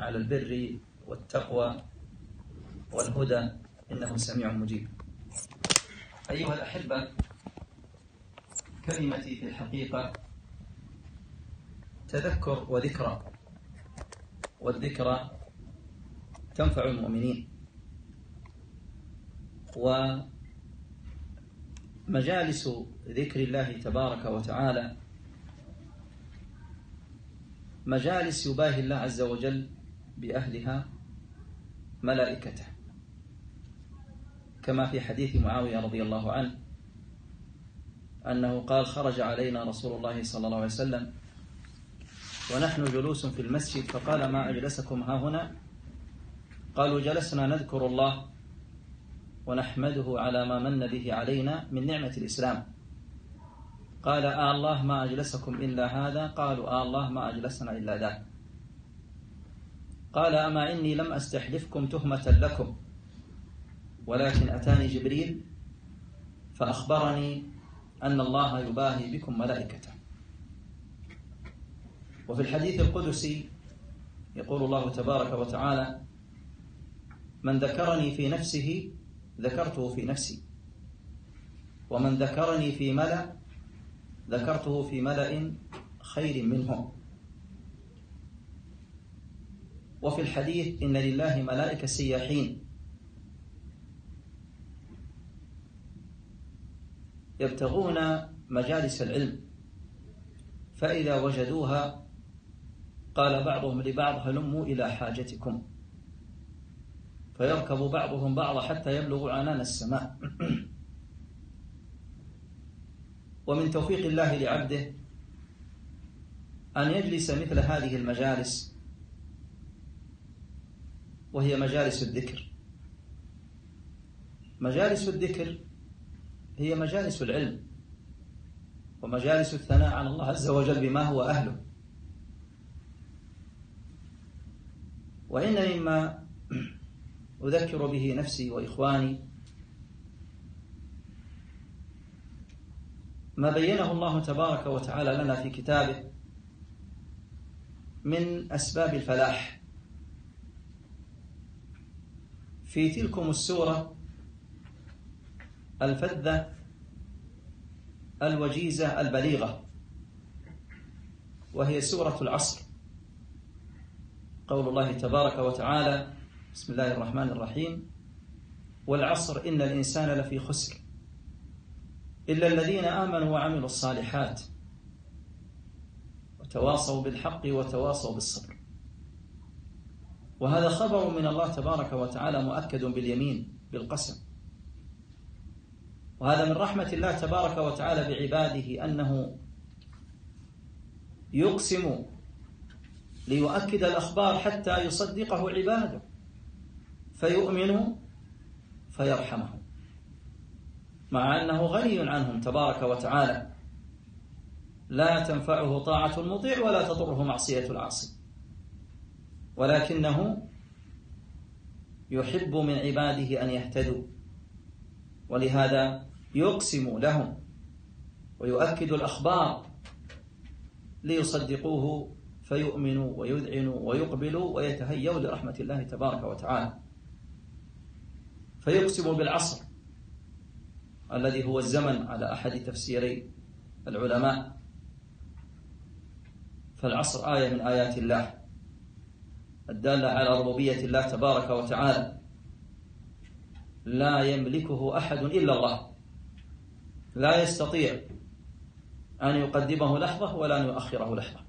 على البر والتقوى والهدى إنه سميع مجيب. أيها الأحبة، كلمتي في الحقيقة تذكر وذكرى، والذكرى تنفع المؤمنين. ومجالس ذكر الله تبارك وتعالى مجالس يباهي الله عز وجل بأهلها ملائكته، كما في حديث معاوية رضي الله عنه أنه قال: خرج علينا رسول الله صلى الله عليه وسلم ونحن جلوس في المسجد فقال: ما أجلسكم ها هنا؟ قالوا: جلسنا نذكر الله ونحمده على ما من به علينا من نعمة الإسلام. قال: الله ما أجلسكم إلا هذا؟ قالوا: الله ما أجلسنا إلا ذاك. قال: أما إني لم أستحلفكم تهمة لكم، ولكن أتاني جبريل فأخبرني أن الله يباهي بكم ملائكته. وفي الحديث القدسي يقول الله تبارك وتعالى: من ذكرني في نفسه ذكرته في نفسي، ومن ذكرني في ملأ ذكرته في ملأ خير منهم. وفي الحديث: إن لله ملائكة سياحين يبتغون مجالس العلم، فإذا وجدوها قال بعضهم لبعض: هلموا إلى حاجتكم، فيركب بعضهم بعضا حتى يبلغ عنان السماء. ومن توفيق الله لعبده أن يجلس مثل هذه المجالس، وهي مجالس الذكر. مجالس الذكر هي مجالس العلم ومجالس الثناء على الله عز وجل بما هو أهله. وإن مما أذكر به نفسي وإخواني ما بينه الله تبارك وتعالى لنا في كتابه من أسباب الفلاح. في تلكم السورة الفذة الوجيزة البليغة، وهي سورة العصر. قول الله تبارك وتعالى: بسم الله الرحمن الرحيم: والعصر إن الإنسان لفي خسر إلا الذين آمنوا وعملوا الصالحات وتواصوا بالحق وتواصوا بالصبر. وهذا خبر من الله تبارك وتعالى مؤكد باليمين بالقسم. وهذا من رحمة الله تبارك وتعالى بعباده أنه يقسم ليؤكد الأخبار حتى يصدقه عباده فيؤمنوا فيرحمهم، مع أنه غني عنهم تبارك وتعالى، لا تنفعه طاعة المطيع ولا تضره معصية العاصي، ولكنه يحب من عباده أن يهتدوا، ولهذا يقسم لهم ويؤكد الأخبار ليصدقوه فيؤمنوا ويذعنوا ويقبلوا ويتهيئوا لرحمة الله تبارك وتعالى. فيقسم بالعصر الذي هو الزمن على أحد تفسيري العلماء، فالعصر آية من آيات الله الدالة على ربوبية الله تبارك وتعالى، لا يملكه أحد إلا الله، لا يستطيع أن يقدمه لحظة ولا أن يؤخره لحظة،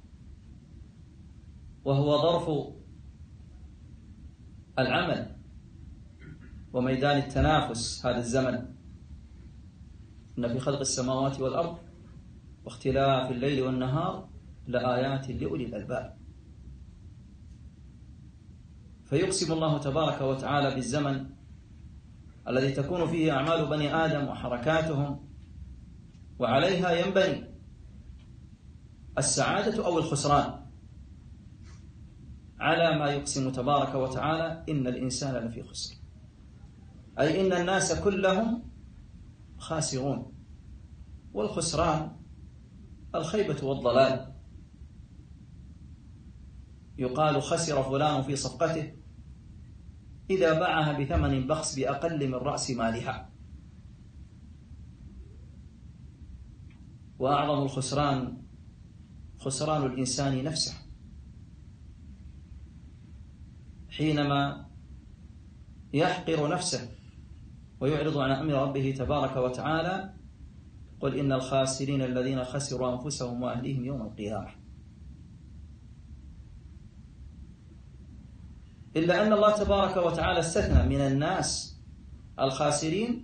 وهو ظرف العمل وميدان التنافس. هذا الزمن إن في خلق السماوات والأرض واختلاف الليل والنهار لآيات لأولي الألباب. فيقسم الله تبارك وتعالى بالزمن الذي تكون فيه أعمال بني آدم وحركاتهم، وعليها ينبني السعادة أو الخسران، على ما يقسم تبارك وتعالى: إن الإنسان لفي خسر، أي إن الناس كلهم خاسرون. والخسران الخيبة والضلال. يقال خسر فلان في صفقته إذا باعها بثمن بخس بأقل من رأس مالها. وأعظم الخسران خسران الإنسان نفسه حينما يحقر نفسه ويعرض عن أمر ربه تبارك وتعالى. قل إن الخاسرين الذين خسروا أنفسهم وأهليهم يوم القيامة. إلا أن الله تبارك وتعالى استثنى من الناس الخاسرين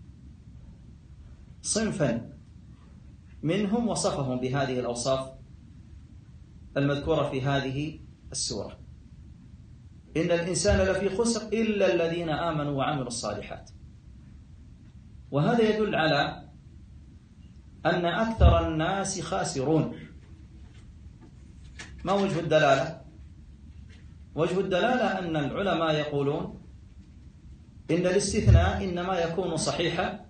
صنفا منهم وصفهم بهذه الأوصاف المذكورة في هذه السورة: إن الإنسان لفي خسر إلا الذين آمنوا وعملوا الصالحات. وهذا يدل على أن أكثر الناس خاسرون. ما وجه الدلالة؟ وجه الدلالة أن العلماء يقولون إن الاستثناء إنما يكون صحيحا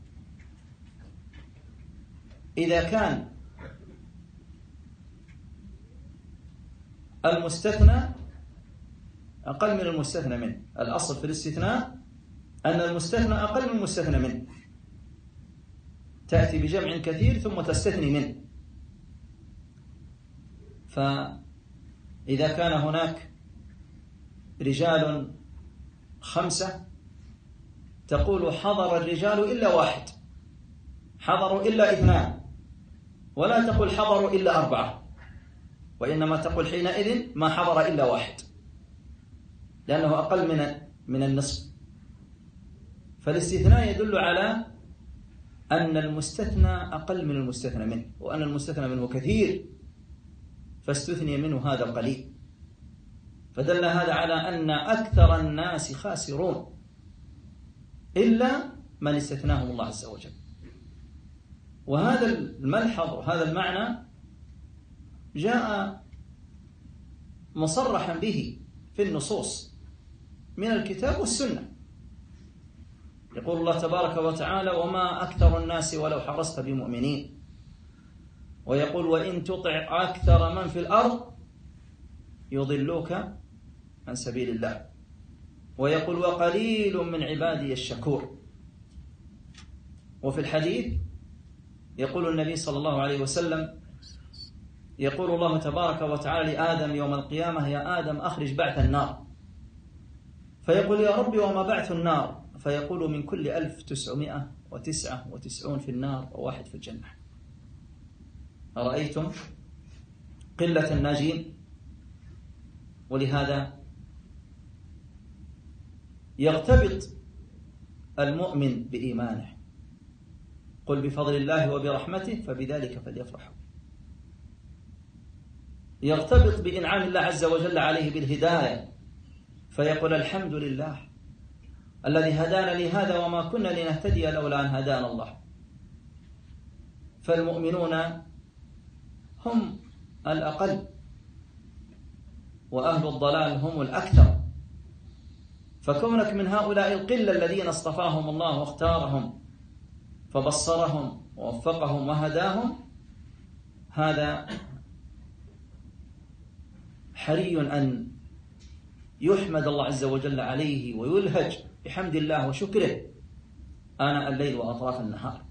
إذا كان المستثنى أقل من المستثنى منه. الأصل في الاستثناء أن المستثنى أقل من المستثنى منه، تأتي بجمع كثير ثم تستثني منه. فإذا كان هناك رجال 5 تقول حضر الرجال إلا 1، حضروا إلا 2، ولا تقول حضروا إلا 4، وإنما تقول حينئذ ما حضر إلا 1، لأنه أقل من النصف. فالاستثناء يدل على أن المستثنى أقل من المستثنى منه، وأن المستثنى منه كثير فاستثني منه هذا القليل. فدل هذا على أن أكثر الناس خاسرون إلا من استثناهم الله عز وجل. وهذا الملحظ وهذا المعنى جاء مصرحا به في النصوص من الكتاب والسنة. يقول الله تبارك وتعالى: وما أكثر الناس ولو حرصت بمؤمنين. ويقول: وإن تطع أكثر من في الأرض يضلوك عن سبيل الله. ويقول: وقليل من عبادي الشكور. وفي الحديث يقول النبي صلى الله عليه وسلم: يقول الله تبارك وتعالى لآدم يوم القيامة: يا آدم أخرج بعث النار. فيقول: يا ربي وما بعث النار؟ فيقول: من كل 1999 في النار و1 في الجنة. أرأيتم قلة الناجين؟ ولهذا يرتبط المؤمن بإيمانه: قل بفضل الله وبرحمته فبذلك فليفرحوا. يرتبط بإنعام الله عز وجل عليه بالهداية فيقول: الحمد لله الذي هدانا لهذا وما كنا لنهتدي لولا أن هدانا الله. فالمؤمنون هم الأقل وأهل الضلال هم الأكثر. فكونك من هؤلاء القلة الذين اصطفاهم الله واختارهم فبصرهم ووفقهم وهداهم، هذا حري أن يحمد الله عز وجل عليه ويلهج بحمد الله وشكره آناء الليل وأطراف النهار.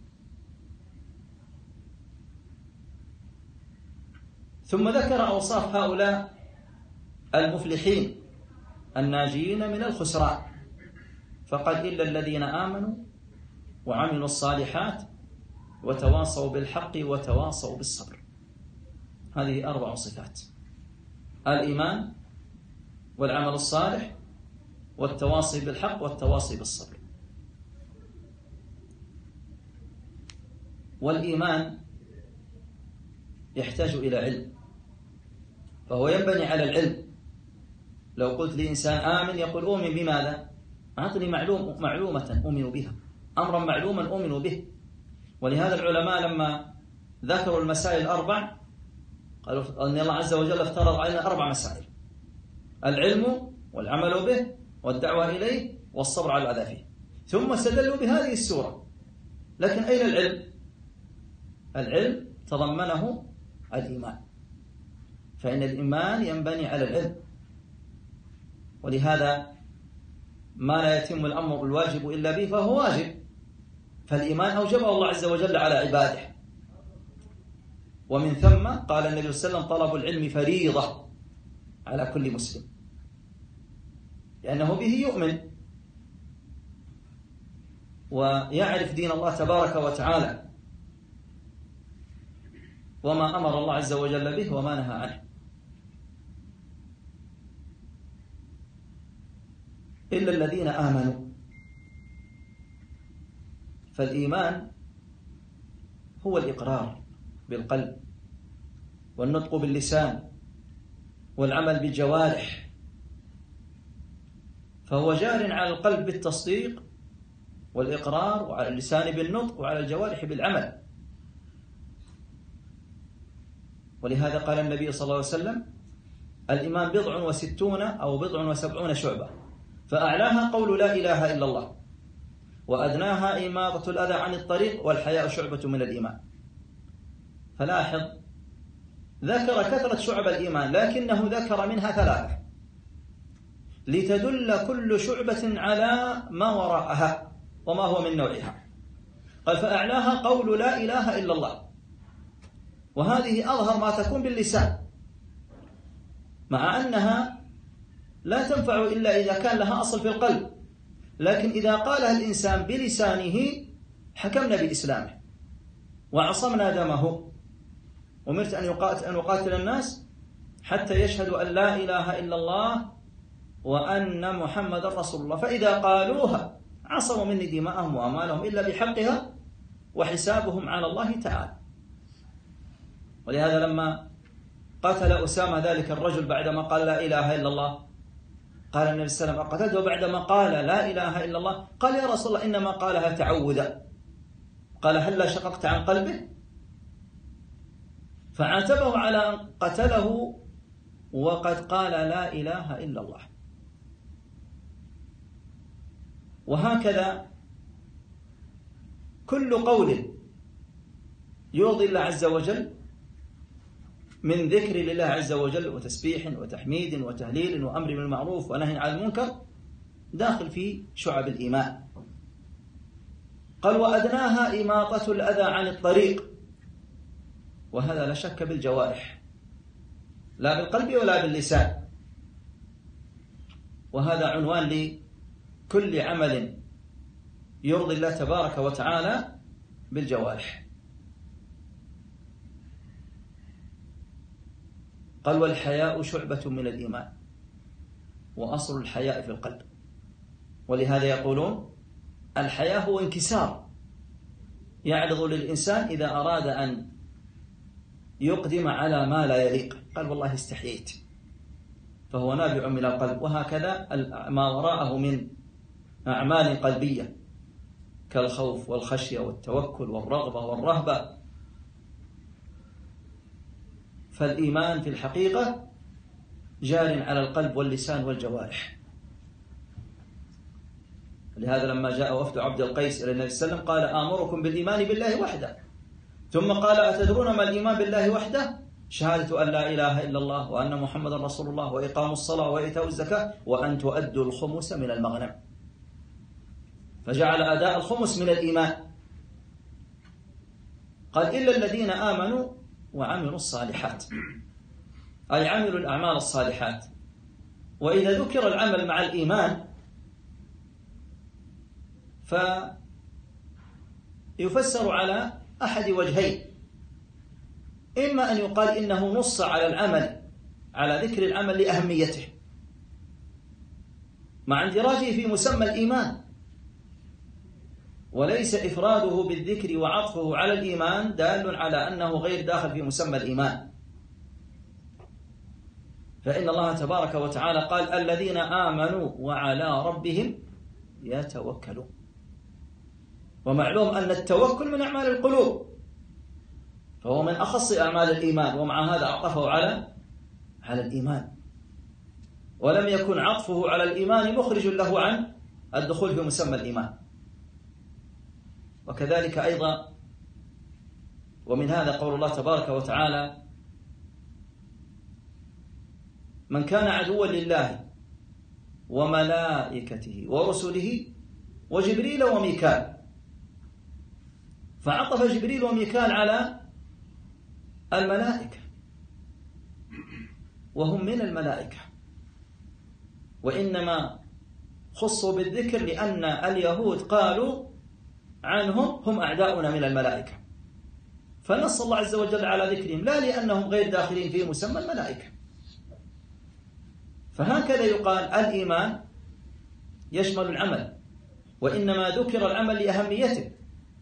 ثم ذكر أوصاف هؤلاء المفلحين الناجين من الخسران، فقال: إلا الذين آمنوا وعملوا الصالحات وتواصوا بالحق وتواصوا بالصبر. هذه 4 صفات: الإيمان والعمل الصالح والتواصي بالحق والتواصي بالصبر. والإيمان يحتاج إلى علم، فهو ينبني على العلم. لو قلت لإنسان آمن يقول: أؤمن بماذا؟ أعطني معلومة أؤمن بها، أمرا معلوما أؤمن به. ولهذا العلماء لما ذكروا المسائل 4 قالوا أن الله عز وجل افترض علينا 4 مسائل: العلم والعمل به والدعوة إليه والصبر على الأذى فيه. ثم استدلوا بهذه السورة. لكن أين العلم؟ العلم تضمنه الإيمان. فإن الإيمان ينبني على العلم، ولهذا ما لا يتم الأمر الواجب إلا به فهو واجب، فالإيمان أوجبه الله عز وجل على عباده. ومن ثم قال النبي صلى الله عليه وسلم: طلب العلم فريضة على كل مسلم، لأنه به يؤمن ويعرف دين الله تبارك وتعالى وما أمر الله عز وجل به وما نهى عنه. إلا الذين آمنوا. فالإيمان هو الإقرار بالقلب والنطق باللسان والعمل بالجوارح، فهو جار على القلب بالتصديق والإقرار، وعلى اللسان بالنطق، وعلى الجوارح بالعمل. ولهذا قال النبي صلى الله عليه وسلم: الإيمان 60 أو 70 شعبة، فأعلاها قول لا إله إلا الله، وأدناها إماطة الأذى عن الطريق، والحياء شعبة من الإيمان. فلاحظ، ذكر كثرة شعب الإيمان، لكنه ذكر منها 3 لتدل كل شعبة على ما وراءها وما هو من نوعها. قال: فأعلاها قول لا إله إلا الله، وهذه أظهر ما تكون باللسان، مع أنها لا تنفع إلا إذا كان لها أصل في القلب، لكن إذا قالها الإنسان بلسانه حكمنا بإسلامه وعصمنا دمه. أمرت أن أقاتل الناس حتى يشهدوا أن لا إله إلا الله وأن محمد رسول الله، فإذا قالوها عصموا مني دماءهم وأموالهم إلا بحقها وحسابهم على الله تعالى. ولهذا لما قتل أسامة ذلك الرجل بعدما قال لا إله إلا الله، قال النبي صلى الله عليه وسلم: أقتلته بعدما قال لا إله إلا الله؟ قال: يا رسول الله، إنما قالها تعوذا. قال: هل لا شققت عن قلبه؟ فعاتبه على أن قتله وقد قال لا إله إلا الله. وهكذا كل قول يرضي الله عز وجل من ذكر لله عز وجل وتسبيح وتحميد وتهليل وأمر بالمعروف ونهي عن المنكر داخل في شعب الإيمان. قال: وأدناها إماطة الأذى عن الطريق، وهذا لا شك بالجوارح، لا بالقلب ولا باللسان، وهذا عنوان لكل عمل يرضي الله تبارك وتعالى بالجوارح. قال: والحياء شعبة من الإيمان، وأصل الحياء في القلب. ولهذا يقولون الحياء هو انكسار يعرض للإنسان إذا أراد أن يقدم على ما لا يليق، قال: والله استحييت، فهو نابع من القلب. وهكذا ما وراءه من أعمال قلبية كالخوف والخشية والتوكل والرغبة والرهبة. فالإيمان في الحقيقة جار على القلب واللسان والجوارح. لهذا لما جاء وفد عبد القيس إلى النبي صلى الله عليه وسلم قال: آمركم بالإيمان بالله وحده، ثم قال: أتدرون ما الإيمان بالله وحده؟ شهادة أن لا إله إلا الله وأن محمد رسول الله وإقام الصلاة وإيتاء الزكاة وأن تؤدوا الخمس من المغنم. فجعل أداء الخمس من الإيمان. قال: إلا الذين آمنوا وعملوا الصالحات، أي عملوا الأعمال الصالحات. وإذا ذكر العمل مع الإيمان فيفسر على أحد وجهين: إما أن يقال إنه نص على العمل، على ذكر العمل لأهميته مع اندراجه في مسمى الإيمان، وليس إفراده بالذكر وعطفه على الإيمان دال على أنه غير داخل في مسمى الإيمان. فإن الله تبارك وتعالى قال: الذين آمنوا وعلى ربهم يتوكلون. ومعلوم أن التوكل من أعمال القلوب، فهو من أخص أعمال الإيمان، ومع هذا عطفه على الإيمان، ولم يكن عطفه على الإيمان مخرج له عن الدخول في مسمى الإيمان. وكذلك أيضا ومن هذا قول الله تبارك وتعالى: من كان عدوا لله وملائكته ورسله وجبريل وميكال، فعطف جبريل وميكال على الملائكة وهم من الملائكة، وإنما خصوا بالذكر لأن اليهود قالوا عنهم هم أعداؤنا من الملائكة، فنص الله عز وجل على ذكرهم لا لأنهم غير داخلين في مسمى الملائكة. فهكذا يقال الإيمان يشمل العمل، وإنما ذكر العمل لأهميته،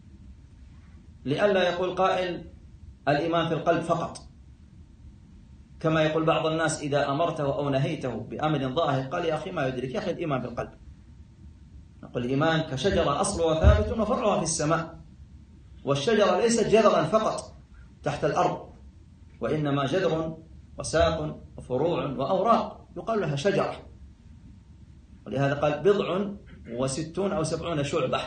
لئلا يقول قائل الإيمان في القلب فقط، كما يقول بعض الناس إذا أمرته أو نهيته بأمر ظاهر قال يا أخي ما يدرك، يا أخي الإيمان في القلب. نقول الإيمان كشجرة أصلها ثابت وفرعها في السماء، والشجرة ليست جذرا فقط تحت الأرض، وإنما جذر وساق وفروع وأوراق يقال لها شجرة، ولهذا قال 60 أو 70 شعبة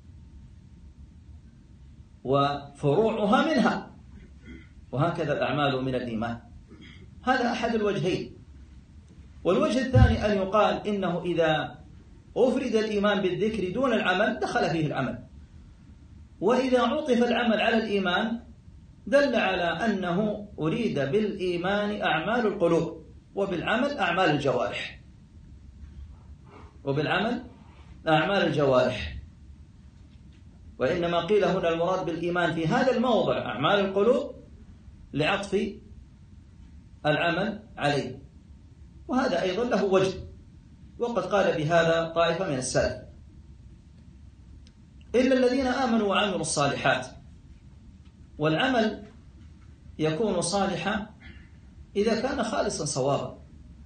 وفروعها منها، وهكذا الأعمال من الإيمان. هذا أحد الوجهين. والوجه الثاني أن يقال إنه إذا أفرد الإيمان بالذكر دون العمل دخل فيه العمل، وإذا عطف العمل على الإيمان دل على أنه أريد بالإيمان أعمال القلوب، وبالعمل أعمال الجوارح، وإنما قيل هنا المراد بالإيمان في هذا الموضع أعمال القلوب لعطف العمل عليه، وهذا أيضا له وجه، وقد قال بهذا طائفة من السلف. إلا الذين آمنوا وعملوا الصالحات. والعمل يكون صالحا إذا كان خالصا صوابا،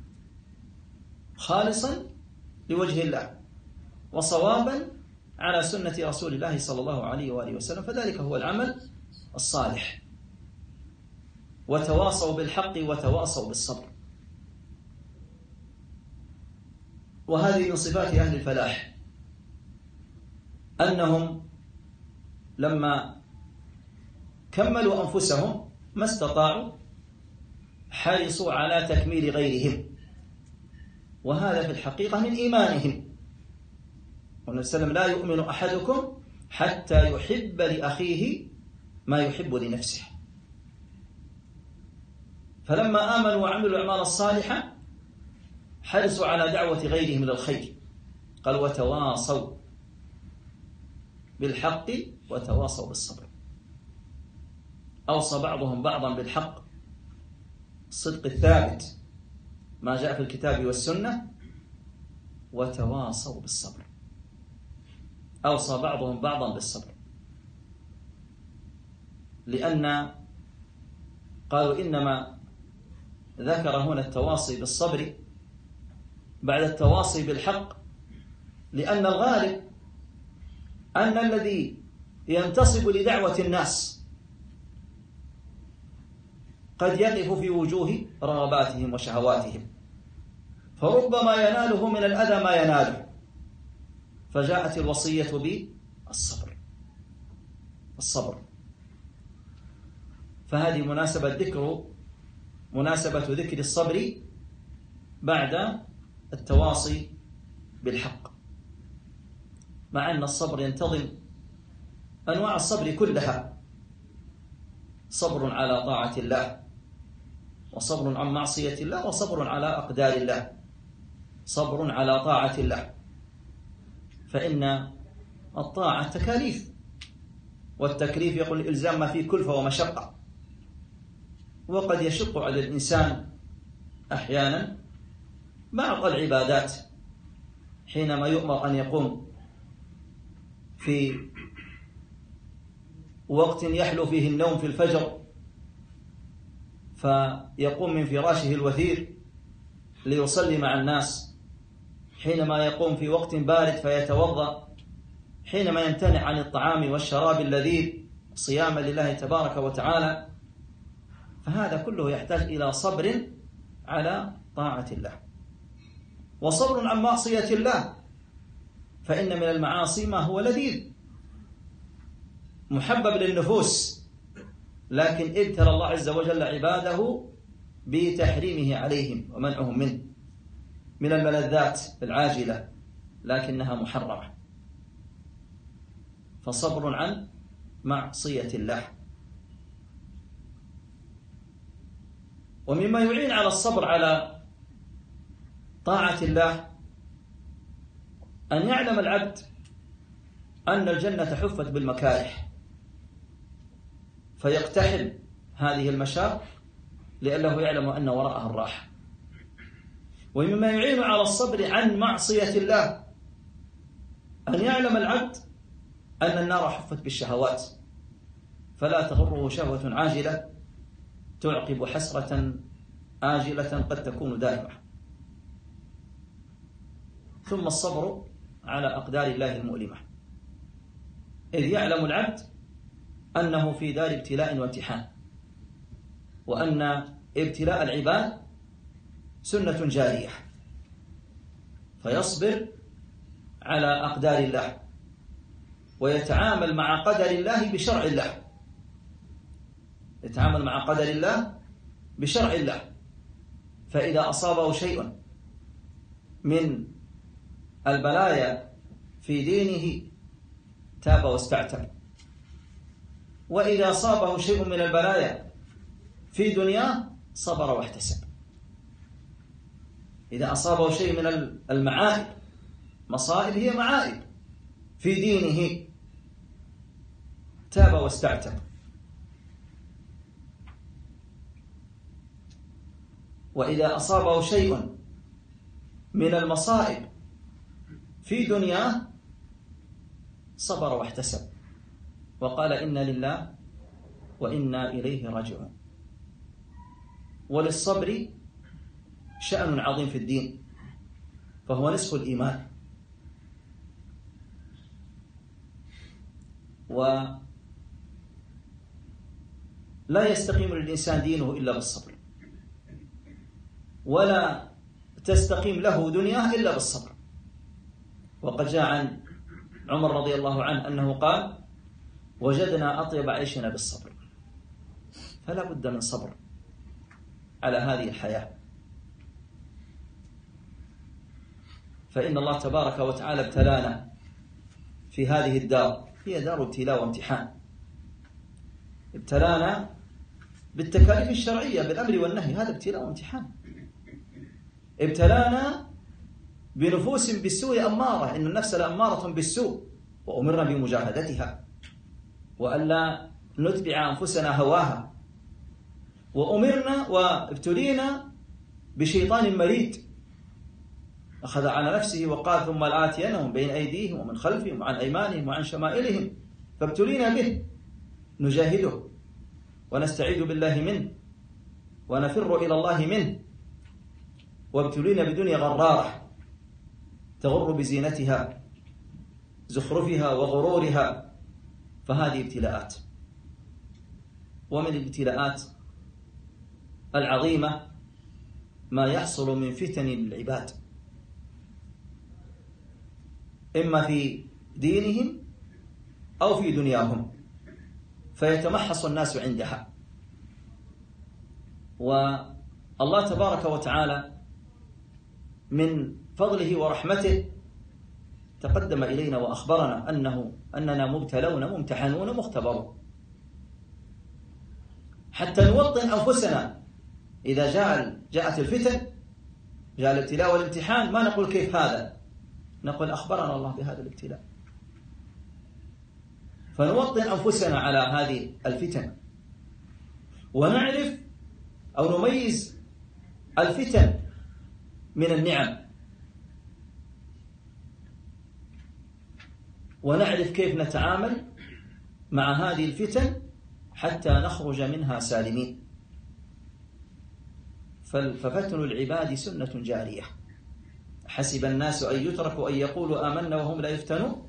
خالصا لوجه الله وصوابا على سنة رسول الله صلى الله عليه وآله وسلم، فذلك هو العمل الصالح. وتواصوا بالحق وتواصوا بالصبر. وهذه من صفات أهل الفلاح، أنهم لما كملوا أنفسهم ما استطاعوا حرصوا على تكميل غيرهم، وهذا في الحقيقة من إيمانهم. والنبي صلى الله عليه وسلم لا يؤمن أحدكم حتى يحب لأخيه ما يحب لنفسه. فلما آمنوا وعملوا الأعمال الصالحة حرصوا على دعوة غيرهم إلى الخير، قال وتواصوا بالحق وتواصوا بالصبر. أوصى بعضهم بعضا بالحق، الصدق الثابت ما جاء في الكتاب والسنة، وتواصوا بالصبر. أوصى بعضهم بعضا بالصبر، لأن قالوا إنما ذكر هنا التواصي بالصبر بعد التواصي بالحق، لأن الغالب أن الذي ينتصب لدعوة الناس قد يقف في وجوه رغباتهم وشهواتهم، فربما يناله من الأذى ما يناله، فجاءت الوصية بالصبر. فهذه مناسبة ذكر الصبر بعد التواصي بالحق، مع أن الصبر ينتظم أنواع الصبر كلها: صبر على طاعة الله، وصبر عن معصية الله، وصبر على أقدار الله. صبر على طاعة الله، فإن الطاعة تكاليف، والتكليف يقول الإلزام ما فيه كلفة ومشقة، وقد يشق على الإنسان أحيانا بعض العبادات حينما يؤمر أن يقوم في وقت يحلو فيه النوم في الفجر، فيقوم من فراشه الوثير ليصلي مع الناس، حينما يقوم في وقت بارد فيتوضأ، حينما يمتنع عن الطعام والشراب اللذيذ صياما لله تبارك وتعالى. فهذا كله يحتاج إلى صبر على طاعة الله، وصبر عن معصية الله، فإن من المعاصي ما هو لذيذ محبب للنفوس، لكن ابتلى الله عز وجل عباده بتحريمه عليهم ومنعهم منه من الملذات العاجلة لكنها محرمة، فصبر عن معصية الله. ومما يعين على الصبر على طاعة الله أن يعلم العبد أن الجنة حفت بالمكاره فيقتحم هذه المشاق لأنه يعلم أن وراءها الراحة. ومما يعين على الصبر عن معصية الله أن يعلم العبد أن النار حفت بالشهوات فلا تغره شهوة عاجلة تعقب حسرة آجلة قد تكون دائمة. ثم الصبر على أقدار الله المؤلمة، إذ يعلم العبد أنه في دار ابتلاء وامتحان، وأن ابتلاء العباد سنة جارية، فيصبر على أقدار الله ويتعامل مع قدر الله بشرع الله، يتعامل مع قدر الله بشرع الله. فإذا أصابه شيء من البلايا في دينه تاب واستعتب، وإذا أصابه شيء من البلايا في دنياه صبر واحتسب. إذا أصابه شيء من المعائب، مصائب هي معائب في دينه، تاب واستعتب. وإذا أصابه شيء من المصائب في دنياه صبر واحتسب وقال إنا لله وإنا إليه راجعون. وللصبر شأن عظيم في الدين، فهو نصف الإيمان. ولا يستقيم للإنسان دينه إلا بالصبر، ولا تستقيم له دنياه إلا بالصبر. وقد جاء عن عمر رضي الله عنه أنه قال: وجدنا أطيب عيشنا بالصبر. فلا بد من صبر على هذه الحياة، فإن الله تبارك وتعالى ابتلانا في هذه الدار، هي دار ابتلاء وامتحان. ابتلانا بالتكاليف الشرعية بالأمر والنهي، هذا ابتلاء وامتحان. ابتلانا بنفوس بالسوء أمارة، إن النفس لأمارة بالسوء وأمرنا بمجاهدتها وألا نتبع أنفسنا هواها، وأمرنا وابتلينا بشيطان مريد أخذ على نفسه وقال: ثم لآتينهم بين أيديهم ومن خلفهم وعن أيمانهم وعن شمائلهم. فابتلينا به نجاهده ونستعيذ بالله منه ونفر إلى الله منه. وابتلينا بدنيا غرارة تغر بزينتها زخرفها وغرورها، فهذه ابتلاءات. ومن الابتلاءات العظيمة ما يحصل من فتن للعباد، إما في دينهم أو في دنياهم، فيتمحص الناس عندها. والله تبارك وتعالى من فضله ورحمته تقدم إلينا وأخبرنا أننا مبتلون ممتحنون مختبرون، حتى نوطن أنفسنا إذا جاءت الفتن، جاء الابتلاء والامتحان، ما نقول كيف هذا، نقول أخبرنا الله بهذا الابتلاء، فنوطن أنفسنا على هذه الفتن، ونعرف أو نميز الفتن من النعم، ونعرف كيف نتعامل مع هذه الفتن حتى نخرج منها سالمين. ففتن العباد سنة جارية. حسب الناس أن يتركوا أن يقولوا آمنا وهم لا يفتنون،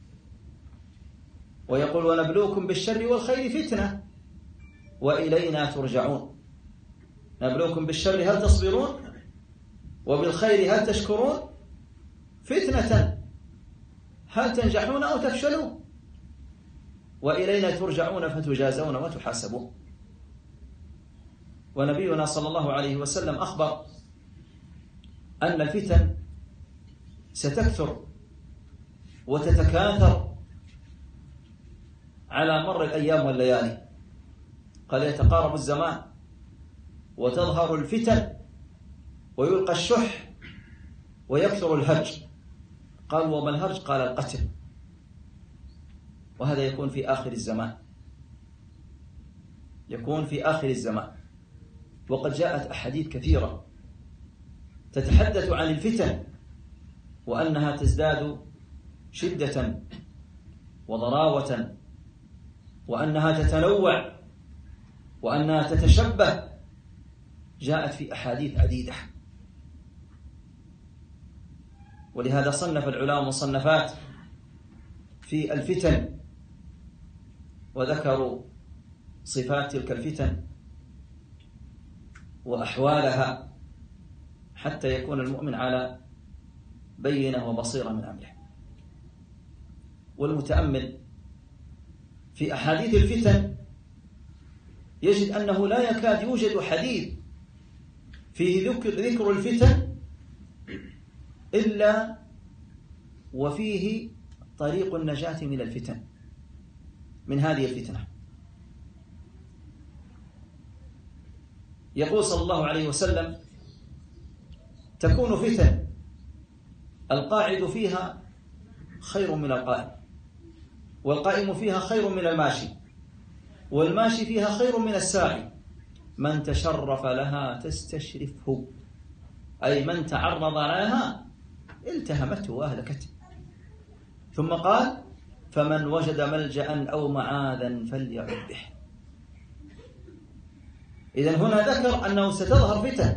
ويقول: ونبلوكم بالشر والخير فتنة وإلينا ترجعون. نبلوكم بالشر هل تصبرون، وبالخير هل تشكرون، فتنة هل تنجحون أو تفشلون، وإلينا ترجعون فتجازون وتحاسبون. ونبينا صلى الله عليه وسلم أخبر أن الفتن ستكثر وتتكاثر على مر الأيام والليالي. قال: يتقارب الزمان وتظهر الفتن ويلقى الشح ويكثر الهرج. قال: وما الهرج؟ قال: القتل. وهذا يكون في آخر الزمان، يكون في آخر الزمان. وقد جاءت أحاديث كثيرة تتحدث عن الفتن وأنها تزداد شدة وضراوة، وأنها تتنوع، وأنها تتشبه. جاءت في أحاديث عديدة، ولهذا صنف العلماء مصنفات في الفتن وذكروا صفات تلك الفتن وأحوالها حتى يكون المؤمن على بينة وبصيرة من أمره. والمتأمل في أحاديث الفتن يجد أنه لا يكاد يوجد حديث فيه ذكر الفتن إلا وفيه طريق النجاة من الفتن، من هذه الفتنة. يقول صلى الله عليه وسلم: تكون فتن القاعد فيها خير من القائم، والقائم فيها خير من الماشي، والماشي فيها خير من الساعي، من تشرف لها تستشرفه، أي من تعرض لها التهمته وأهلكته. ثم قال: فمن وجد ملجأ أو معاذا فليعذ به. إذن هنا ذكر أنه ستظهر فتن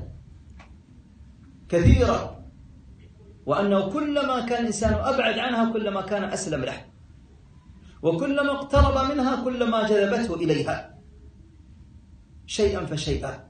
كثيرة، وأنه كلما كان الإنسان أبعد عنها كلما كان أسلم له، وكلما اقترب منها كلما جذبته إليها شيئا فشيئا.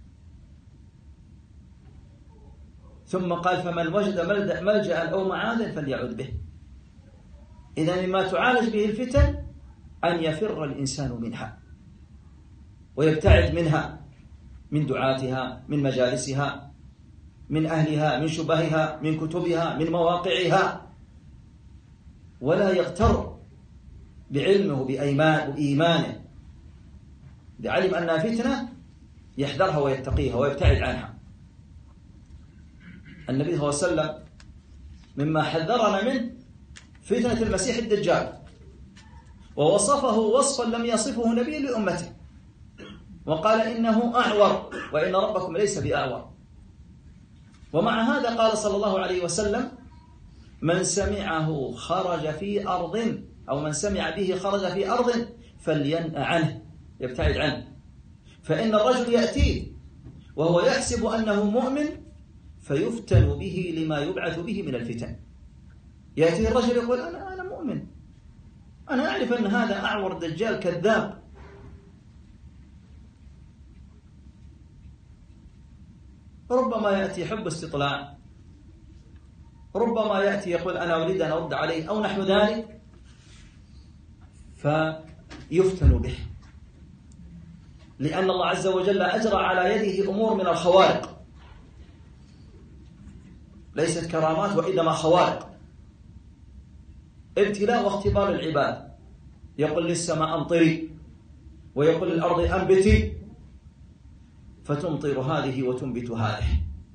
ثم قال: فمن وجد ملجأ أو معاذا فليعذ به. إذن مما تعالج به الفتن أن يفر الإنسان منها ويبتعد منها، من دعاتها، من مجالسها، من أهلها، من شبهها، من كتبها، من مواقعها، ولا يغتر بعلمه وإيمانه. بعلم أنها فتنة يحذرها ويتقيها ويبتعد عنها. النبي صلى الله عليه وسلم مما حذرنا منه فتنة المسيح الدجال، ووصفه وصفا لم يصفه نبي لأمته، وقال: إنه أعور وإن ربكم ليس بأعور. ومع هذا قال صلى الله عليه وسلم: من سمعه خرج في أرض، أو من سمع به خرج في أرض فلينأ عنه، يبتعد عنه، فإن الرجل يأتيه وهو يحسب أنه مؤمن فيفتن به لما يبعث به من الفتن. يأتيه الرجل يقول: أنا مؤمن، أنا أعرف أن هذا أعور دجال كذاب. ربما يأتي حب استطلاع، ربما يأتي يقول: أنا أريد أن أرد عليه، أو نحو ذلك، فيفتن به، لأن الله عز وجل أجرى على يده أمور من الخوارق، ليست كرامات وإنما خوارق، ابتلاء واختبار العباد. يقول للسماء أمطري، ويقول للأرض أنبتي، فتمطر هذه وتنبت هذه.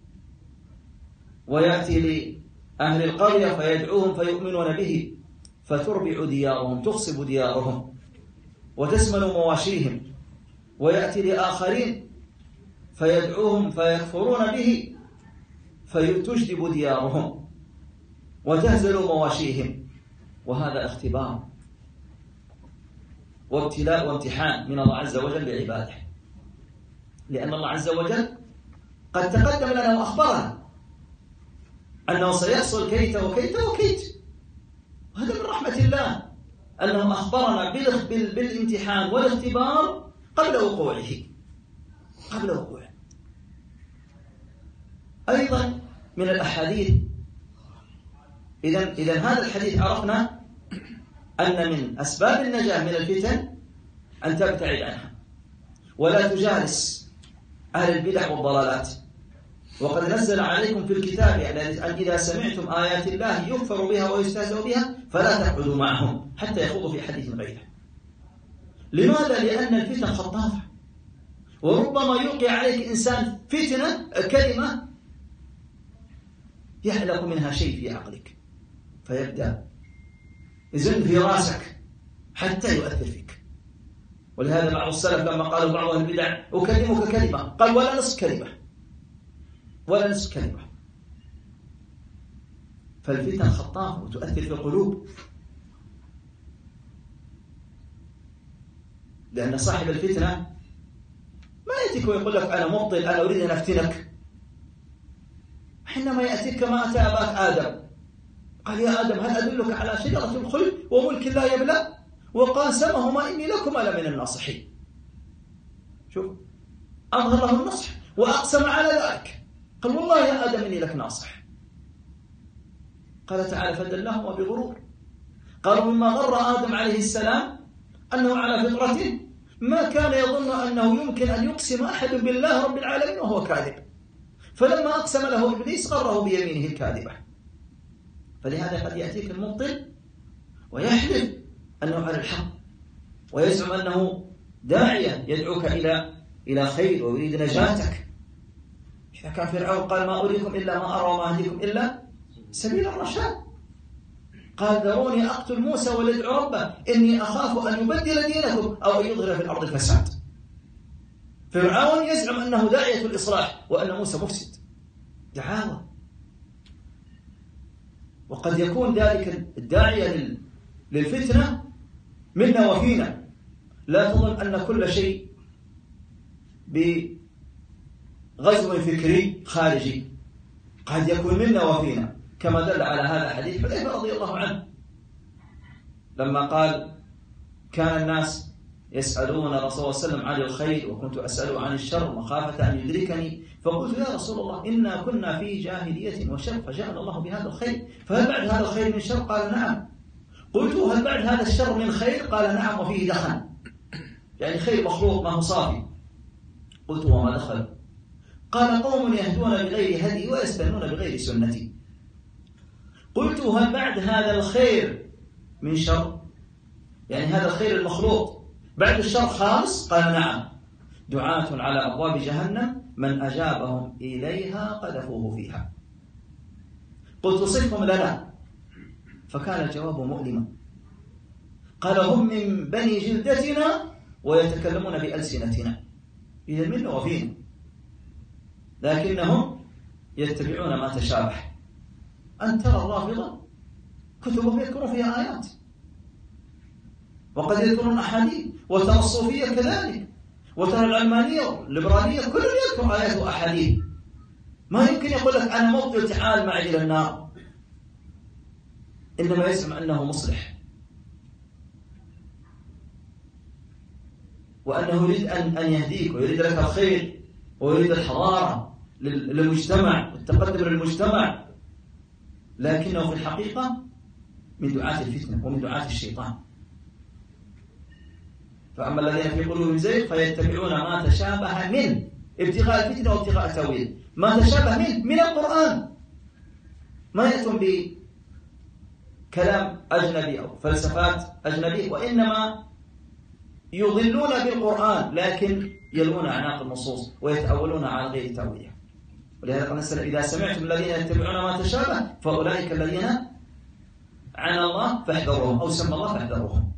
ويأتي لأهل القرية فيدعوهم فيؤمنون به، فتربع ديارهم، تخصب ديارهم، وتسمن مواشيهم. ويأتي لآخرين فيدعوهم فيكفرون به، فتجدب ديارهم وتهزل مواشيهم. وهذا اختبار وابتلاء وامتحان من الله عز وجل لعباده، لأن الله عز وجل قد تقدم لنا وأخبرنا أنه سيحصل كيت وكيت وكيت. وهذا من رحمة الله أنه أخبرنا بالامتحان والاختبار قبل وقوعه. أيضا من الأحاديث، إذن هذا الحديث عرفنا أن من أسباب النجاة من الفتن أن تبتعد عنها ولا تجالس أهل البدع والضلالات. وقد نزل عليكم في الكتاب أن إذا سمعتم آيات الله يكفر بها ويستهزأ بها فلا تقعدوا معهم حتى يخوضوا في حديث غيره. لماذا؟ لأن الفتن خطافة، وربما يلقي عليك إنسان فتنة كلمة يحلق منها شيء في عقلك فيبدأ يزن في راسك حتى يؤثر فيك. ولهذا بعض السلف لما قالوا بعض البدع أكلمك كلمة قال ولا نصف كلمة، ولا نصف كلمة. فالفتن خطافة وتؤثر في القلوب، لأن صاحب الفتنة ما يأتيك ويقول لك أنا مبطل أنا أريد أن أفتنك، حينما يأتيك كما أتى أباك آدم قال يا آدم هل أدلك على شجرة الخلد وملك لا يبلى وقاسمهما إني لكما لمن الناصحين. شوف أظهر له النصح وأقسم على ذلك قال والله يا آدم إني لك ناصح. قال تعالى فدلهما بغرور. قالوا مما غر آدم عليه السلام أنه على فطرته ما كان يظن أنه يمكن أن يقسم أحد بالله رب العالمين وهو كاذب، فلما أقسم له إبليس غره بيمينه الكاذبة. فلهذا قد يأتيك المبطل ويحلف أنه على الحق ويزعم أنه داعية يدعوك إلى خير ويريد نجاتك. إذا كان فرعون قال ما أريكم إلا ما أرى وما أهديكم إلا سبيل الرشاد، قال ذروني أقتل موسى وليدعو ربه إني أخاف أن يبدل دينكم أو أن يظهر في الأرض الفساد. فرعون يزعم أنه داعية الإصلاح وأن موسى مفسد، دعاوى. وقد يكون ذلك الداعية للفتنة منا وفينا. لا تظن أن كل شيء بغزو فكري خارجي، قد يكون منا وفينا، كما دل على هذا حديث حذيفة رضي الله عنه لما قال كان الناس يسألون الرسول صلى الله عليه وسلم عن الخير وكنت أسأله عن الشر مخافة أن يدركني، فقلت يا رسول الله إنا كنا في جاهلية وشر فجاءنا الله بهذا الخير، فهل بعد هذا الخير من شر؟ قال نعم. قلت هل بعد هذا الشر من خير؟ قال نعم وفيه دخن، يعني خير مخلوق ما هو صافي. قلت وما دخل؟ قال قوم يهدون بغير هدي ويستنون بغير سنتي. قلت هل بعد هذا الخير من شر؟ يعني هذا الخير المخلوق بعد الشر خالص؟ قال نعم. دعاة على أبواب جهنم من أجابهم إليها قذفوه فيها. قلت صفهم لنا، فكان الجواب مؤلما. قال هم من بني جلدتنا ويتكلمون بألسنتنا، إذا منا وفينا، لكنهم يتبعون ما تشابه. أن ترى الرافضة كتبهم يذكرون فيها آيات وقد يذكرون أحاديث، وترى الصوفية كذلك، وترى العلمانية والليبرالية كل يذكر آيات وأحاديث. ما يمكن يقول لك أنا مبطل تعال معي إلى النار، إنما يزعم أنه مصلح وأنه يريد أن يهديك ويريد لك الخير ويريد الحضارة للمجتمع والتقدم للمجتمع، لكنه في الحقيقة من دعاة الفتنة ومن دعاة الشيطان. فأما الذين في قلوبهم زيغ فيتبعون ما تشابه من ابتغاء الفتنة وابتغاء التأويل، ما تشابه من القرآن، ما يأتون بكلام أجنبي أو فلسفات أجنبية، وإنما يضلون بالقرآن لكن يلون أعناق النصوص ويتأولون على غير تأويله. ولهذا قال إذا سمعتم الذين يتبعون ما تشابه فأولئك الذين عن الله فاحذروهم أو سمى الله فاحذروهم.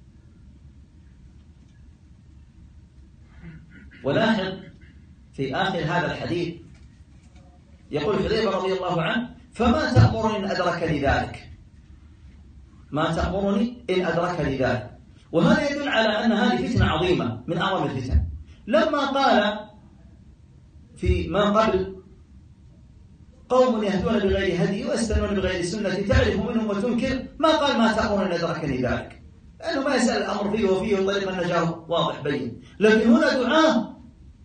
ولاحظ في آخر هذا الحديث يقول حذيفة رضي الله عنه فما تأمرني إن أدركني ذلك، ما تأمرني إن أدركني ذلك. وهذا يدل على أن هذه فتنة عظيمة من أعظم الفتن. لما قال في ما قبل قوم يهدون بغير هدي ويستنون بغير سنة تعرف منهم وتنكر، ما قال ما تأمرني إن أدركني ذلك، لأنه ما يسأل الأمر فيه وفيه وطريق النجاة واضح بين. لكن هنا دعاة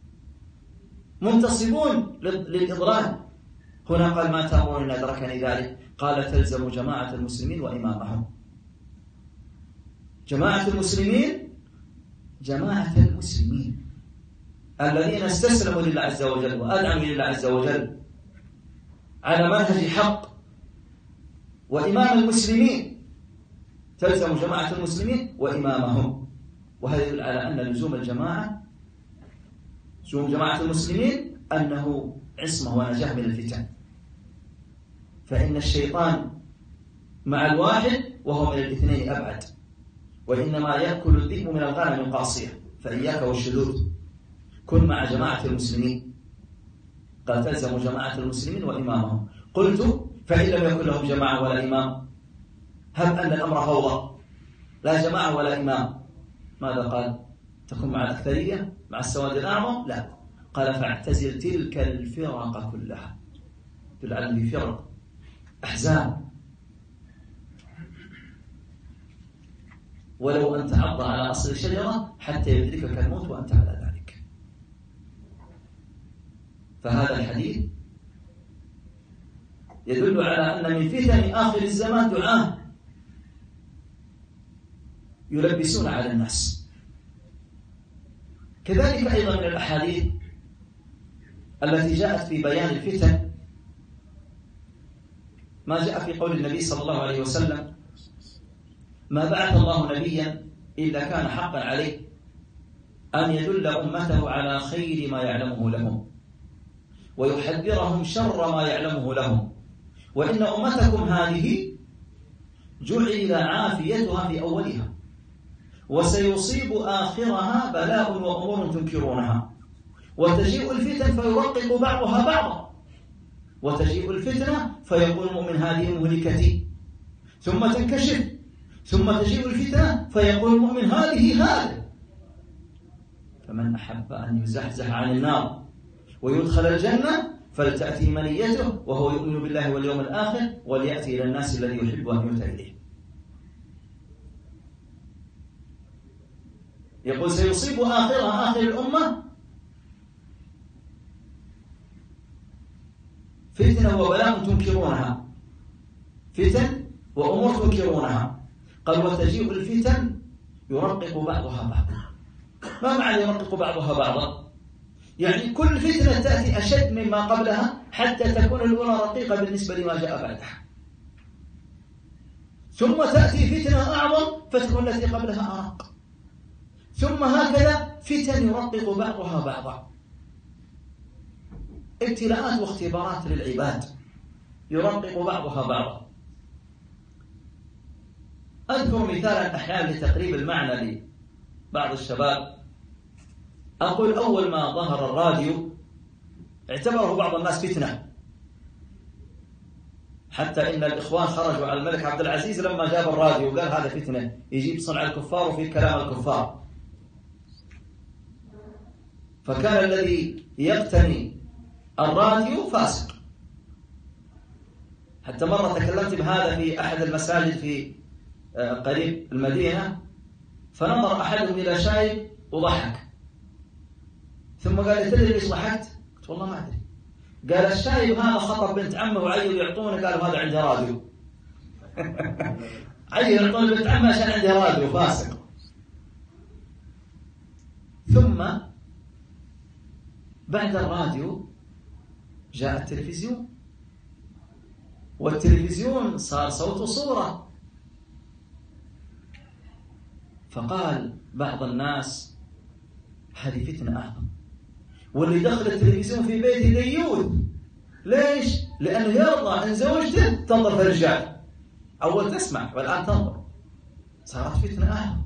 منتصبون للإضلال، هنا قال ما تأمرني إن أدركني ذلك، قال تلزم جماعة المسلمين وإمامهم. جماعة المسلمين، جماعة المسلمين الذين استسلموا لله عز وجل وأذعنوا لله عز وجل على منهج حق وإمام المسلمين، تلزم جماعة المسلمين وإمامهم. وهذا يدل على أن لزوم جماعة المسلمين أنه عصمة ونجاة من الفتن، فإن الشيطان مع الواحد وهو من الاثنين أبعد، وإنما يأكل الذئب من الغنم القاصية، فإياك والشذوذ، كن مع جماعة المسلمين. قال تلزم جماعة المسلمين وإمامهم. قلت فإن لم يكن لهم جماعة ولا إمام، هب أن الأمر فوضى لا جماعة ولا إمام، ماذا قال؟ تكون مع الأكثرية مع السواد الأعظم؟ لا، قال فاعتزل تلك الفرق كلها. بالعلم فرق أحزاب، ولو أن تعض على أصل الشجرة حتى يدركك الموت وأنت على ذلك. فهذا الحديث يدل على أن من فتن آخر الزمان دعاة يلبسون على الناس. كذلك أيضا من الأحاديث التي جاءت في بيان الفتن ما جاء في قول النبي صلى الله عليه وسلم: ما بعث الله نبيا إلا كان حقا عليه أن يدل أمته على خير ما يعلمه لهم ويحذرهم شر ما يعلمه لهم، وإن أمتكم هذه جعل عافيتها في أولها وسيصيب آخرها بلاء وأمور تنكرونها، وتجيء الفتن فيرقق بعضها بعضا، وتجيء الفتنة فيقول المؤمن هذه مهلكتي، ثم تنكشف، ثم تجيء الفتنة فيقول المؤمن هذه هذا. فمن أحب أن يزحزح عن النار ويدخل الجنة فلتأتي منيته وهو يؤمن بالله واليوم الآخر وليأتي إلى الناس الذي يحب أن يؤتى إليه. يقول سيصيب آخرها آخر الأمة فتنة وبلاء تنكرونها، فتن وأمور تنكرونها. قال وتجيء الفتن يرقق بعضها بعضا. ما معنى يرقق بعضها بعضا؟ يعني كل فتنة تأتي أشد مما قبلها حتى تكون الأولى رقيقة بالنسبة لما جاء بعدها، ثم تأتي فتنة أعظم فتكون التي قبلها أرق، ثم هكذا فتن يرقق بعضها بعضا. ابتلاءات واختبارات للعباد يرقق بعضها بعضا. أذكر مثالا أحيانا لتقريب المعنى لبعض الشباب. أقول أول ما ظهر الراديو اعتبره بعض الناس فتنة، حتى إن الإخوان خرجوا على الملك عبد العزيز لما جاب الراديو وقال هذا فتنة يجيب صنع الكفار وفي كلام الكفار. فكان الذي يقتني الراديو فاسق. حتى مرة تكلمت بهذا في أحد المساجد في قريب المدينة، فنظر أحدهم إلى شايب وضحك، ثم قال لي تدري ليش ضحكت؟ قلت والله ما أدري. قال الشايب هذا خطب بنت عمه وعيل يعطونه، قالوا هذا عنده راديو. عيل يعطونه بنت عمه عشان عنده راديو، فاسق. ثم بعد الراديو جاء التلفزيون، والتلفزيون صار صوت وصورة. فقال بعض الناس هذه فتنة أعظم، واللي دخل التلفزيون في بيته ديوث. ليش؟ لأنه يرضى أن زوجته تنظر في الرجال، أول تسمع والآن تنظر. صارت فتنة أعظم.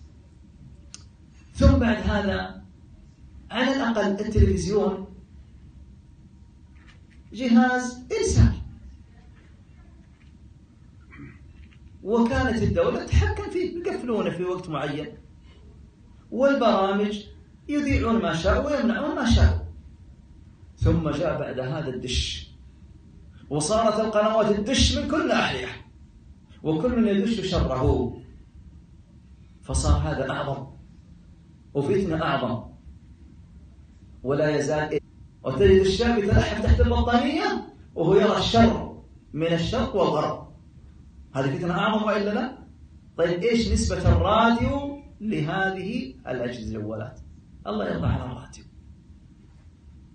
ثم بعد هذا على الأقل التلفزيون جهاز إرسال، وكانت الدولة تتحكم فيه، يقفلونه في وقت معين، والبرامج يذيعون ما شاء ويمنعون ما شاء. ثم جاء بعد هذا الدش، وصارت القنوات الدش من كل ناحية، وكل يدش شره، فصار هذا أعظم وفتنة أعظم. ولا يزال وتجد الشاب يتلحف تحت البطانية وهو يرى الشر من الشرق والغرب. هذه فتنة أعظم وإلا لا؟ طيب إيش نسبة الراديو لهذه الأجهزة الجوالات؟ الله يرضى على الراديو.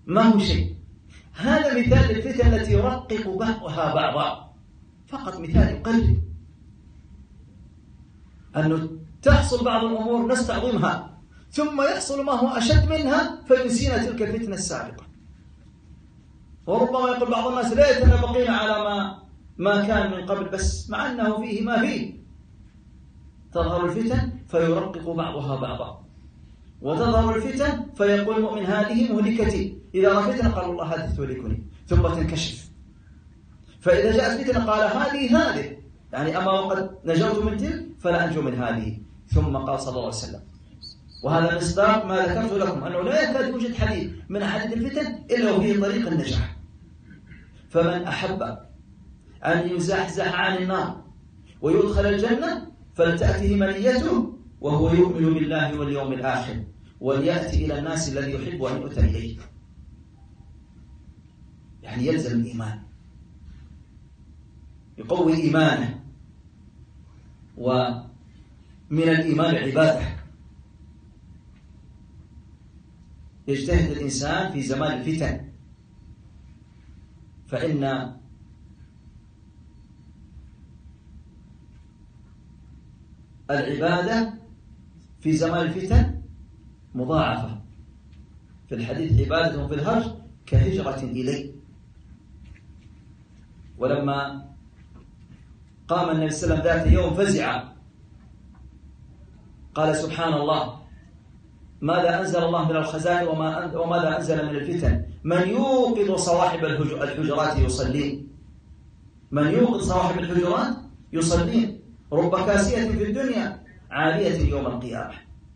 ما هو شيء. هذا مثال للفتن التي يرقق بعضها بعضا، فقط مثال يقرب أنه تحصل بعض الأمور نستعظمها ثم يحصل ما هو أشد منها فينسينا تلك الفتنة السابقة. وربما يقول بعض الناس ليتنا بقينا على ما كان من قبل، بس مع أنه فيه ما فيه. تظهر الفتن فيرقق بعضها بعضا، وتظهر الفتن فيقول المؤمن هذه مهلكتي، إذا رأى فتنة قال الله هذه تهلكني، ثم تنكشف. فإذا جاءت فتنة قال هذه يعني أما وقد نجوت من تلك فلا أنجو من هذه. ثم قال صلى الله عليه وسلم، وهذا مصداق ما ذكرت لكم، أنه لا يكاد يوجد حديث من أحاديث الفتن إلا وفيه طريق النجاح. فمن أحب أن يزحزح عن النار ويدخل الجنة فلتأته منيته وهو يؤمن بالله واليوم الآخر وليأتي إلى الناس الذي يحب أن يؤتى إليه. يعني يلزم الإيمان، يقوي إيمانه، ومن الإيمان عبادة. يجتهد الإنسان في زمان الفتن، فإن العبادة في زمان الفتن مضاعفة. في الحديث عبادة في الهرج كهجرة إليه. ولما قام النبي صلى الله عليه وسلم ذات يوم فزع قال سبحان الله ماذا أنزل الله من الخزائن وماذا أنزل من الفتن، من يوقظ صواحب الحجرات يصلين، من يوقظ صواحب الحجرات يصلين، رب كاسية في الدنيا عالية يوم القيامة.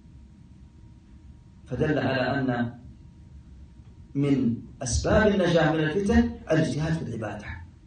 فدل على أن من أسباب النجاة من الفتن الاجتهاد في العبادة،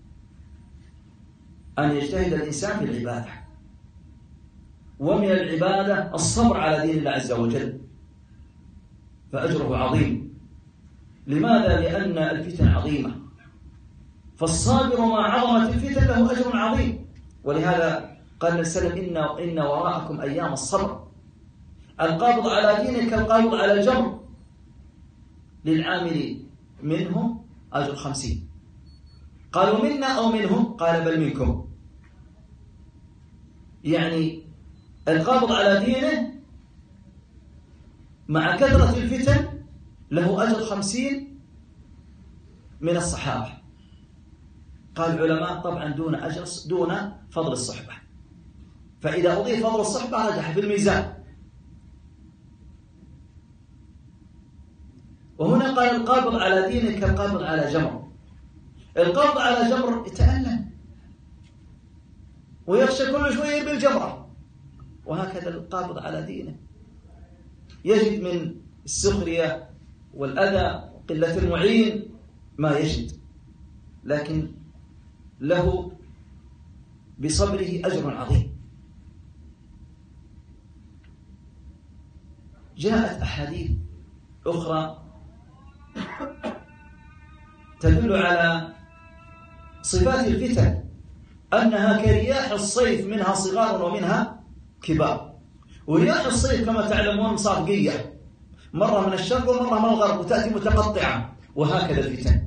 أن يجتهد الإنسان في العبادة. ومن العبادة الصبر على دين الله عز وجل، فأجره عظيم. لماذا؟ لأن الفتن عظيمة، فالصابر مع عظمة الفتن له أجر عظيم. ولهذا قال النبي صلى الله عليه وسلم إن وراءكم أيام الصبر، القابض على دينك القابض على الجمر، للعامل منهم أجر 50. قالوا منا أو منهم؟ قال بل منكم. يعني القابض على دينه مع كثرة الفتن له أجر 50 من الصحابة. قال العلماء طبعا دون أجر دون فضل الصحبة، فإذا أضيف فضل الصحبة رجح في الميزان. وهنا قال القابض على دينك القابض على جمر. القابض على جمر يتألم ويخشى كل شوية بالجمرة، وهكذا القابض على دينه يجد من السخرية والأذى وقلة المعين ما يجد، لكن له بصبره أجر عظيم. جاءت أحاديث أخرى تدل على صفات الفتن أنها كرياح الصيف، منها صغار ومنها كبار. ورياح الصيف كما تعلمون صافقية، مرة من الشرق ومرة من الغرب، وتأتي متقطعة. وهكذا الفتن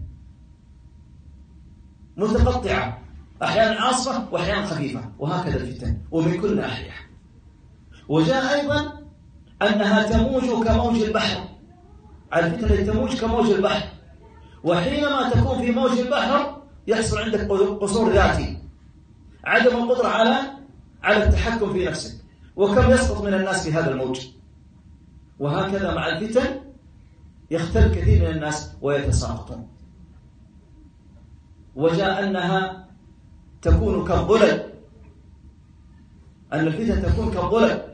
متقطعة، أحيانا عاصفة وأحيانا خفيفة، وهكذا الفتن ومن كل ناحية. وجاء أيضا أنها تموج كموج البحر، الفتن تموج كموج البحر، وحينما تكون في موج البحر يحصل عندك قصور ذاتي، عدم القدرة على التحكم في نفسك، وكم يسقط من الناس في هذا الموج. وهكذا مع الفتن يختل كثير من الناس ويتساقطون. وجاء أنها تكون كالظلل، أن الفتن تكون كالظلل.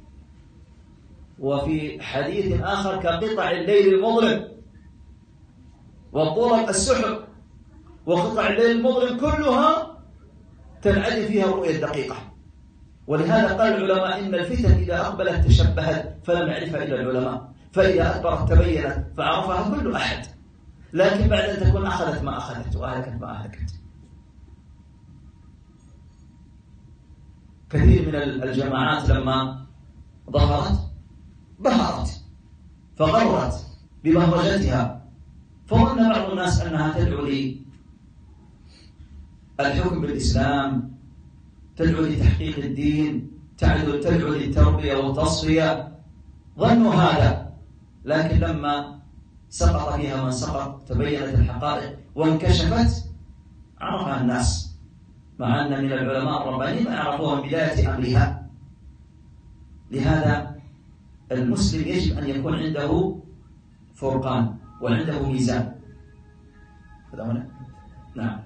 وفي حديث آخر كقطع الليل المظلم، والظلل السحب، وقطع الليل المظلم كلها تنعدم فيها الرؤية الدقيقة. ولهذا قال العلماء إن الفتن إذا أقبلت تشبهت فلم يعرفها إلا العلماء، فإذا أدبرت تبينت فعرفها كل أحد، لكن بعد أن تكون أخذت ما أخذت وأهلكت ما أهلكت. كثير من الجماعات لما ظهرت فغرت ببهرجتها فظن بعض الناس أنها تدعو للحكم بالإسلام، تدعو لتحقيق الدين، تدعو للتربية والتصفية، ظنوا هذا. لكن لما سقط فيها من سقط تبينت الحقائق وانكشفت عرفها الناس، مع أن من العلماء الربانيين ما يعرفوها من بداية أمرها. لهذا المسلم يجب أن يكون عنده فرقان وعنده ميزان. هذا هنا نعم.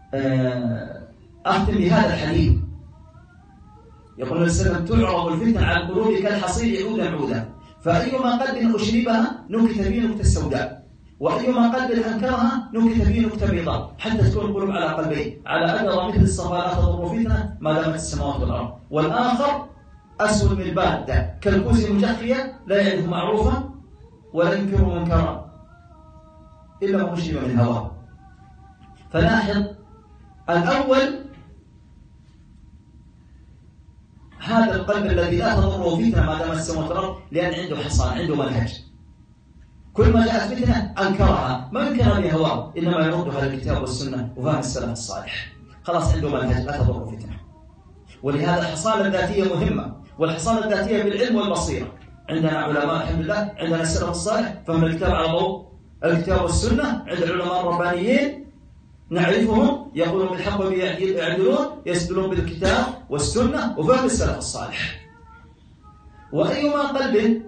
أختم بهذا الحديث. يقول السلام: تعرض الفتن على القلوب كالحصير عودا عودا، فأيما قلب أشربها نكت فيه نكتة سوداء، وأيما قلب أنكرها نكت فيه نكتة بيضاء، حتى تكون القلوب على قلبين، على أجر مثل الصفا لا تضر فتنة ما دامت السماوات والأرض، والآخر أسود من البادة كالكوز المجخية لا يعرف معروفا ولا ينكر منكرا إلا ما أشرب من هواه. فلاحظ الأول هذا القلب الذي لا تضره فتنة ما دامت السماوات والأرض، لأن عنده حصان، عنده منهج. كل ما جاءت فتنة أنكرها، ما أنكرها بهواه، إنما يردها الكتاب والسنة وفهم السلف الصالح. خلاص عنده منهج لا تضره فتنة. ولهذا الحصانة الذاتية مهمة، والحصانة الذاتية بالعلم والبصيرة. عندنا علماء الحمد لله، عندنا السلف الصالح فهم الكتاب على ضوء الكتاب والسنة، عند العلماء الربانيين نعرفهم يقولون بالحق ويعدلون، يستدلون بالكتاب والسنة وفهم السلف الصالح. وأيما قلب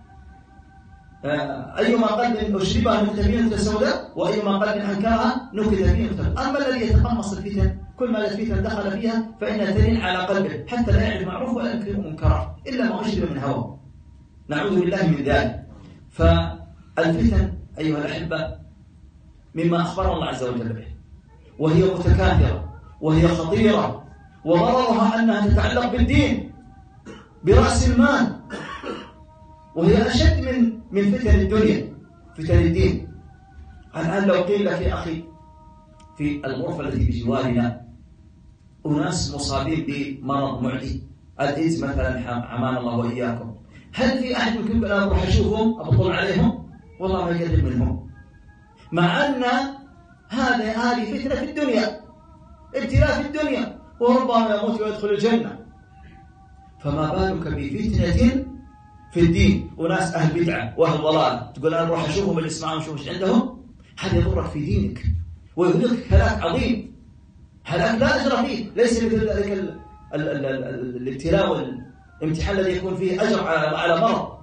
أشربها نكت فيه نكتة سوداء، وأيما قلب أنكرها نكت فيه نكتة. أما الذي يتقمص الفتن، كل ما الفتن دخل فيها فإنها تلين على قلبه حتى لا يعرف معروف ولا ينكر منكرا إلا ما أشرب من هوى. نعوذ بالله من ذلك. فالفتن أيها الأحبة مما أخبر الله عز وجل به، وهي متكاثرة وهي خطيرة، وضررها أنها تتعلق بالدين برأس المال، وهي أشد من فتن الدنيا، فتن الدين. الآن لو قيل لك يا أخي في الغرفة التي بجوارنا أناس مصابين بمرض معدي، الإيدز مثلا، عمان الله وإياكم، هل في أحد منكم أن أروح أشوفهم أبطل عليهم؟ والله ما يقدر منهم، مع أن هذه فتنة في الدنيا، ابتلاء في الدنيا، وربما يموت ويدخل الجنة. فما بالك بفتنة في الدين، وناس أهل بدعة وأهل ضلال تقول أنا أروح أشوفهم اللي اسمعهم وشوف ايش عندهم. هذا يضرك في دينك ويهلكك هلاك عظيم، هلاك لا أجر فيه، ليس مثل ذلك الابتلاء والامتحان الذي يكون فيه أجر على مرض.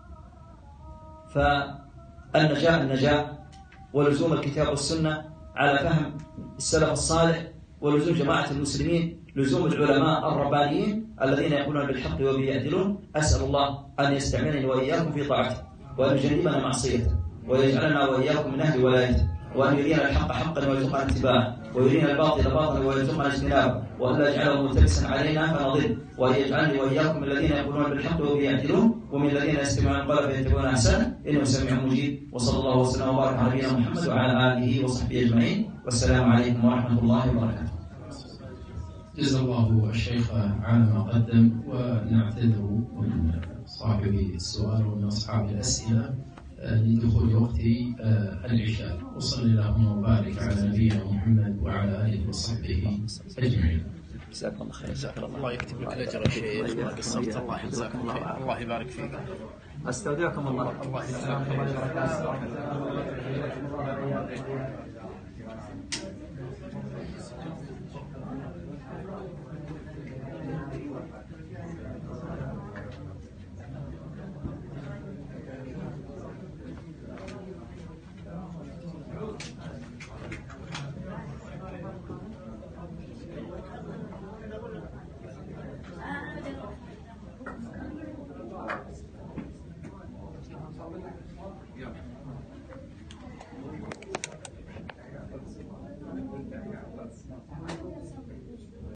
فالنجاة ولزوم الكتاب والسنة على فهم السلف الصالح، ولزوم جماعة المسلمين، لزوم العلماء الربانيين الذين يقولون بالحق وبه يعدلون. أسأل الله أن يستعملني وإياكم في طاعته، وأن يجنبنا معصيته، ويجعلنا وإياكم من أهل ولايته، وأن يرينا الحق حقا ويرزقنا اتباعه، ويرينا الباطل باطلا ويرزقنا اجتنابه، وأن لا يجعله ملتبسا علينا فنضل، وأن يجعلني وإياكم من الذين يقولون بالحق وبه يعدلون، ومن الذين يستمعون القول فيتبعون أحسنه، إنه سميع مجيب. وصلى الله وسلم وبارك على نبينا محمد وعلى آله وصحبه أجمعين، والسلام عليكم ورحمة الله وبركاته. جزا الله الشيخ على ما قدم، ونعتذر من صاحب السؤال ومن أصحاب الأسئلة لدخول وقت العشاء. وصلى اللهم وبارك على نبينا محمد وعلى آله وصحبه أجمعين. جزاكم الله خير. جزاك الله يكتب لك الأجر يا شيخ، ما قصرت. الله يجزاك الله خير. الله يبارك فيك. أستودعكم الله. الله يجزاك